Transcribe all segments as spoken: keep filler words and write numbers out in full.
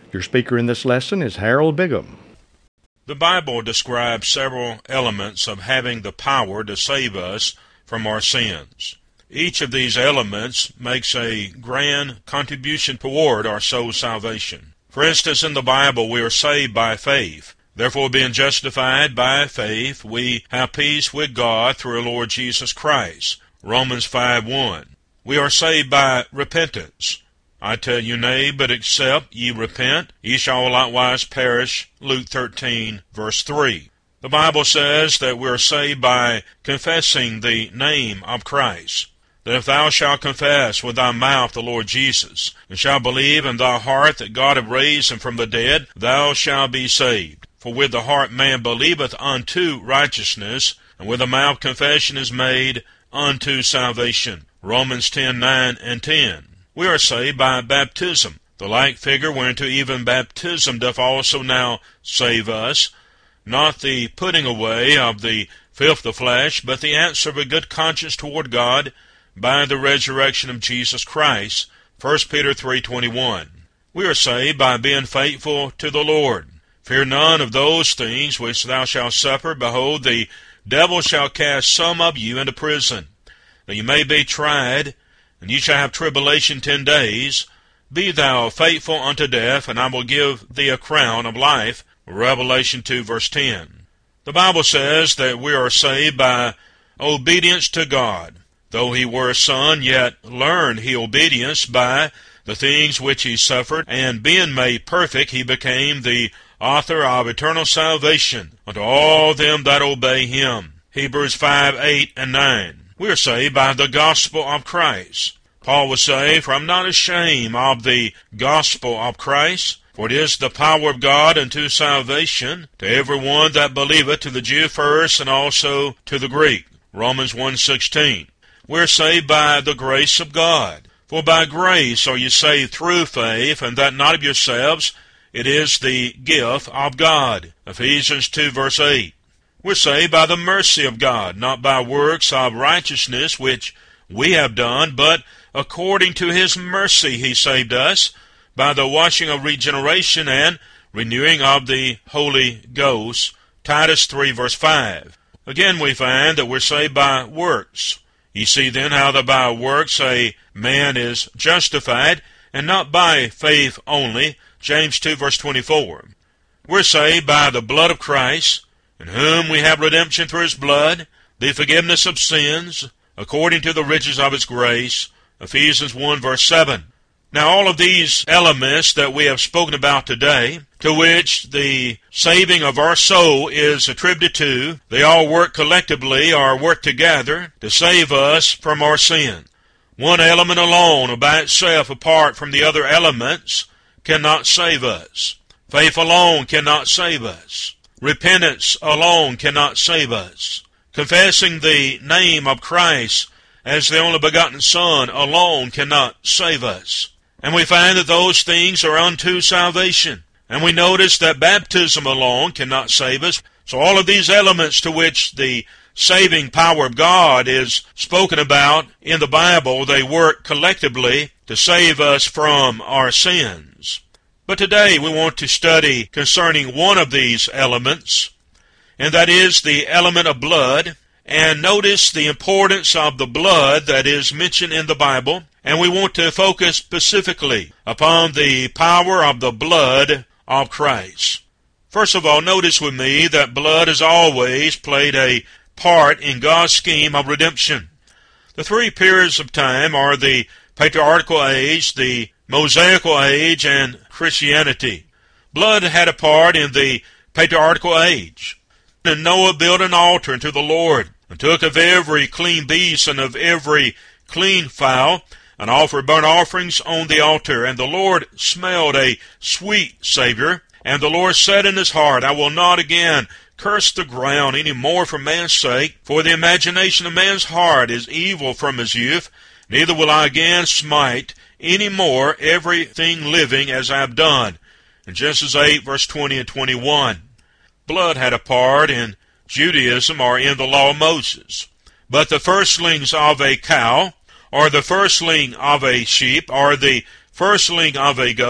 Your speaker in this lesson is Harold Bigham. The Bible describes several elements of having the power to save us from our sins. Each of these elements makes a grand contribution toward our soul's salvation. For instance, in the Bible, we are saved by faith. Therefore, being justified by faith, we have peace with God through our Lord Jesus Christ. Romans five one. We are saved by repentance. I tell you, nay, but except ye repent, ye shall likewise perish. Luke thirteen, verse three. The Bible says that we are saved by confessing the name of Christ. That if thou shalt confess with thy mouth the Lord Jesus, and shalt believe in thy heart that God hath raised him from the dead, thou shalt be saved. For with the heart man believeth unto righteousness, and with the mouth confession is made unto salvation. Romans ten nine and ten. We are saved by baptism, the like figure whereunto even baptism doth also now save us, not the putting away of the filth of the flesh, but the answer of a good conscience toward God by the resurrection of Jesus Christ. First Peter three twenty-one. We are saved by being faithful to the Lord. Fear none of those things which thou shalt suffer. Behold, the devil shall cast some of you into prison, that you may be tried, and ye shall have tribulation ten days. Be thou faithful unto death, and I will give thee a crown of life. Revelation two, verse ten. The Bible says that we are saved by obedience to God. Though he were a son, yet learned he obedience by the things which he suffered, and being made perfect, he became the author of eternal salvation unto all them that obey him. Hebrews five, eight, and nine. We are saved by the gospel of Christ. Paul would say, For I am not ashamed of the gospel of Christ, for it is the power of God unto salvation to every one that believeth, to the Jew first, and also to the Greek. Romans one sixteen. We are saved by the grace of God. For by grace are you saved through faith, and that not of yourselves, it is the gift of God. Ephesians two, verse eight. We're saved by the mercy of God, not by works of righteousness which we have done, but according to his mercy he saved us, by the washing of regeneration and renewing of the Holy Ghost. Titus three, verse five. Again we find that we're saved by works. You see then how that by works a man is justified, and not by faith only. James two, verse twenty-four. We're saved by the blood of Christ, in whom we have redemption through his blood, the forgiveness of sins, according to the riches of his grace. Ephesians one, verse seven. Now all of these elements that we have spoken about today, to which the saving of our soul is attributed to, they all work collectively or work together to save us from our sin. One element alone, or by itself apart from the other elements, cannot save us. Faith alone cannot save us. Repentance alone cannot save us. Confessing the name of Christ as the only begotten Son alone cannot save us. And we find that those things are unto salvation. And we notice that baptism alone cannot save us. So all of these elements to which the saving power of God is spoken about in the Bible, they work collectively to save us from our sins. But today we want to study concerning one of these elements, and that is the element of blood. And notice the importance of the blood that is mentioned in the Bible, and we want to focus specifically upon the power of the blood of Christ. First of all, notice with me that blood has always played a part in God's scheme of redemption. The three periods of time are the patriarchal age, the Mosaical age, and Christianity. Blood had a part in the patriarchal age. And Noah built an altar unto the Lord, and took of every clean beast and of every clean fowl, and offered burnt offerings on the altar. And the Lord smelled a sweet savour. And the Lord said in his heart, I will not again curse the ground any more for man's sake, for the imagination of man's heart is evil from his youth. Neither will I again smite any more everything living as I have done. In Genesis eight, verse twenty and twenty-one. Blood had a part in Judaism or in the law of Moses. But the firstlings of a cow, or the firstling of a sheep, or the firstling of a goat,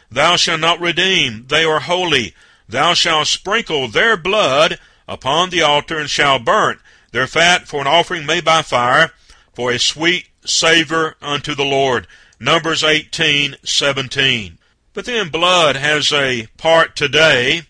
thou shalt not redeem, they are holy. Thou shalt sprinkle their blood upon the altar, and shalt burn their fat for an offering made by fire, for a sweet savor unto the Lord. Numbers eighteen seventeen. But then blood has a part today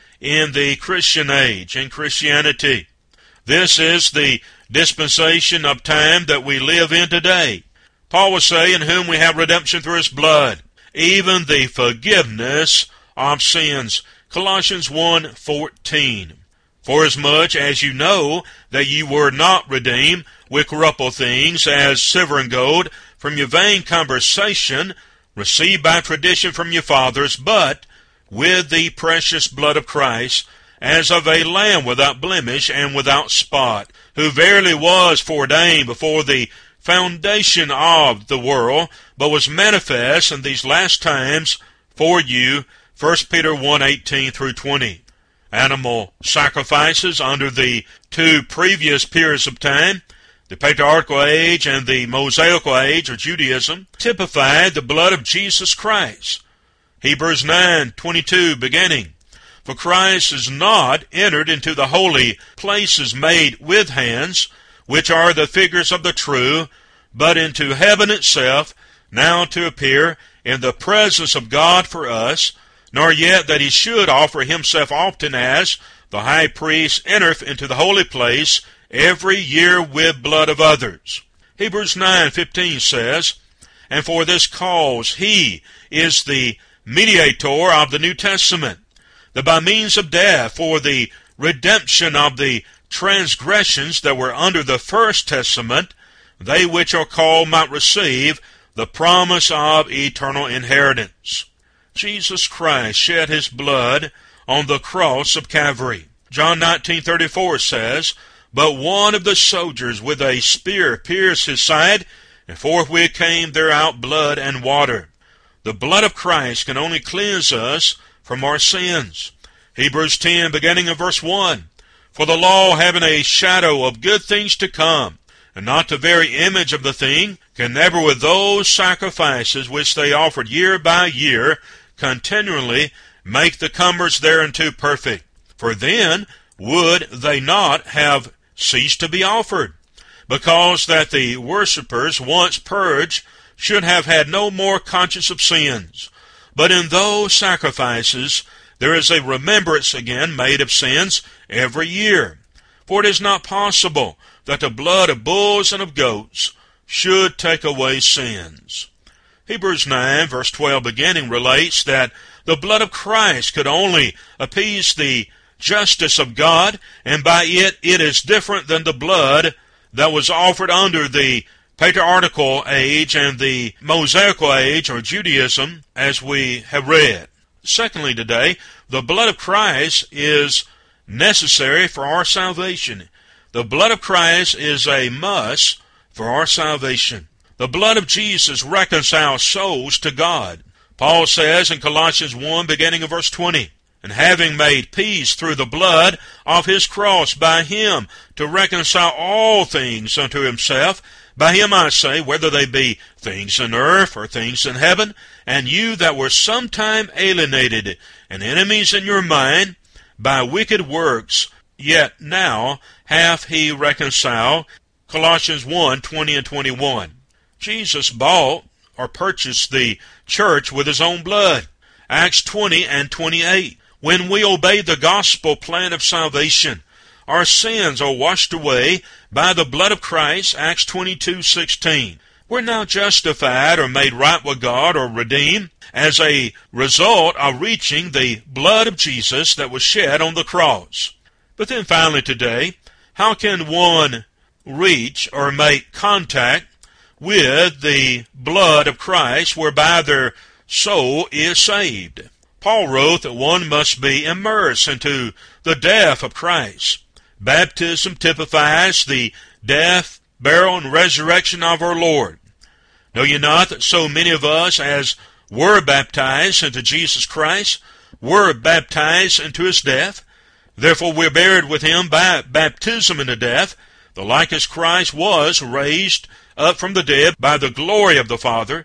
in the Christian age, in Christianity. This is the dispensation of time that we live in today. Paul was saying, in whom we have redemption through his blood, even the forgiveness of sins. Colossians one fourteen. Forasmuch as you know that you were not redeemed with corruptible things, as silver and gold, from your vain conversation, received by tradition from your fathers, but with the precious blood of Christ, as of a lamb without blemish and without spot, who verily was foreordained before the foundation of the world, but was manifest in these last times for you. First Peter one eighteen through twenty. Animal sacrifices under the two previous periods of time, the Patriarchal age and the Mosaical age, or Judaism, typified the blood of Jesus Christ. Hebrews nine twenty-two beginning. For Christ is not entered into the holy places made with hands, which are the figures of the true, but into heaven itself, now to appear in the presence of God for us, nor yet that he should offer himself often, as the high priest entereth into the holy place every year with blood of others. Hebrews nine fifteen says, And for this cause he is the mediator of the New Testament, that by means of death, for the redemption of the transgressions that were under the first testament, they which are called might receive the promise of eternal inheritance. Jesus Christ shed his blood on the cross of Calvary. John nineteen thirty-four says, But one of the soldiers with a spear pierced his side, and forthwith came there out blood and water. The blood of Christ can only cleanse us from our sins. Hebrews ten, beginning of verse one. For the law, having a shadow of good things to come, and not the very image of the thing, can never with those sacrifices which they offered year by year continually make the comers thereunto perfect. For then would they not have ceased to be offered, because that the worshippers, once purged, should have had no more conscience of sins. But in those sacrifices there is a remembrance again made of sins every year. For it is not possible that the blood of bulls and of goats should take away sins. Hebrews nine, verse twelve beginning, relates that the blood of Christ could only appease the justice of God, and by it it is different than the blood that was offered under the Patriarchal age and the Mosaical age, or Judaism, as we have read. Secondly today, the blood of Christ is necessary for our salvation. The blood of Christ is a must for our salvation. The blood of Jesus reconciles souls to God. Paul says in Colossians one, beginning of verse twenty, And having made peace through the blood of his cross, by him to reconcile all things unto himself, by him I say, whether they be things in earth or things in heaven, and you that were sometime alienated and enemies in your mind by wicked works, yet now hath he reconciled. Colossians one, twenty and twenty-one. Jesus bought or purchased the church with his own blood. Acts twenty and twenty-eight. When we obey the gospel plan of salvation, our sins are washed away by the blood of Christ. Acts twenty-two sixteen. We're now justified or made right with God or redeemed as a result of reaching the blood of Jesus that was shed on the cross. But then finally today, how can one reach or make contact with the blood of Christ whereby their soul is saved? Paul wrote that one must be immersed into the death of Christ. Baptism typifies the death, burial, and resurrection of our Lord. Know ye not that so many of us as were baptized into Jesus Christ were baptized into his death? Therefore we are buried with him by baptism into death, the like as Christ was raised up from the dead by the glory of the Father,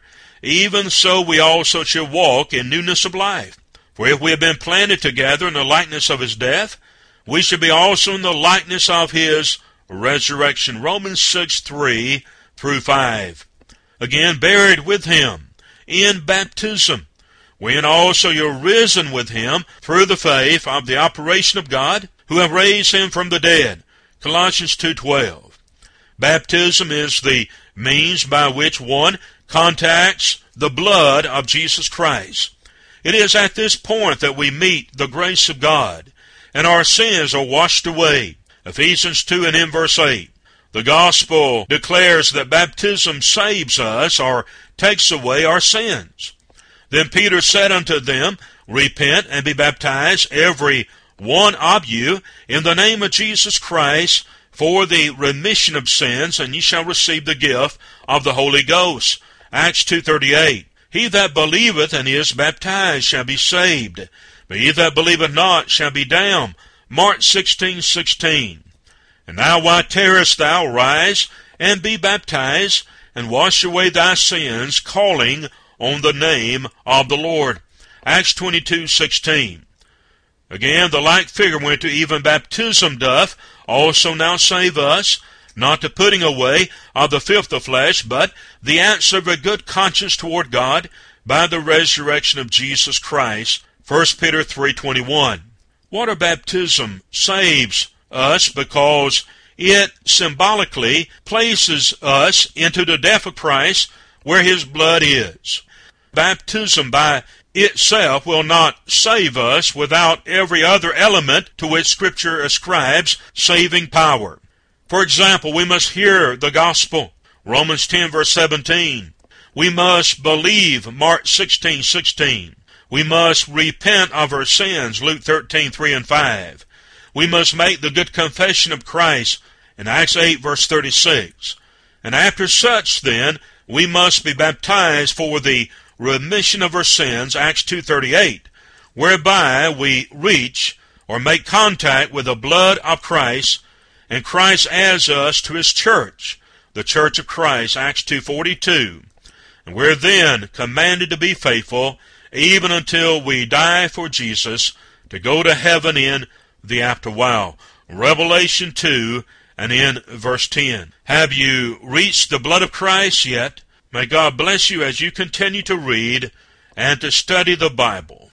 even so we also shall walk in newness of life. For if we have been planted together in the likeness of his death, we shall be also in the likeness of his resurrection. Romans six, three through five. Again, buried with him in baptism, wherein also you're risen with him through the faith of the operation of God, who have raised him from the dead. Colossians two, twelve. Baptism is the means by which one contacts the blood of Jesus Christ. It is at this point that we meet the grace of God, and our sins are washed away. Ephesians two and in verse eight. The gospel declares that baptism saves us or takes away our sins. Then Peter said unto them, Repent and be baptized, every one of you, in the name of Jesus Christ, for the remission of sins, and ye shall receive the gift of the Holy Ghost. Acts two thirty-eight. He that believeth and is baptized shall be saved, but he that believeth not shall be damned. Mark sixteen sixteen. And now why tarriest thou? Rise and be baptized, and wash away thy sins, calling on the name of the Lord. Acts twenty-two sixteen. Again, the like figure went to even baptism doth also now save us, not the putting away of the filth of flesh, but the answer of a good conscience toward God by the resurrection of Jesus Christ. First Peter three twenty-one. Water baptism saves us because it symbolically places us into the death of Christ where his blood is. Baptism by itself will not save us without every other element to which Scripture ascribes saving power. For example, we must hear the gospel. Romans ten verse seventeen. We must believe. Mark sixteen sixteen. We must repent of our sins. Luke thirteen three and five. We must make the good confession of Christ in Acts eight verse thirty-six. And after such then, we must be baptized for the remission of our sins, Acts two thirty-eight, whereby we reach or make contact with the blood of Christ, and Christ adds us to his church, the church of Christ, Acts two forty-two. And we're then commanded to be faithful even until we die for Jesus, to go to heaven in the afterwhile. Revelation two and in verse ten. Have you reached the blood of Christ yet? May God bless you as you continue to read and to study the Bible.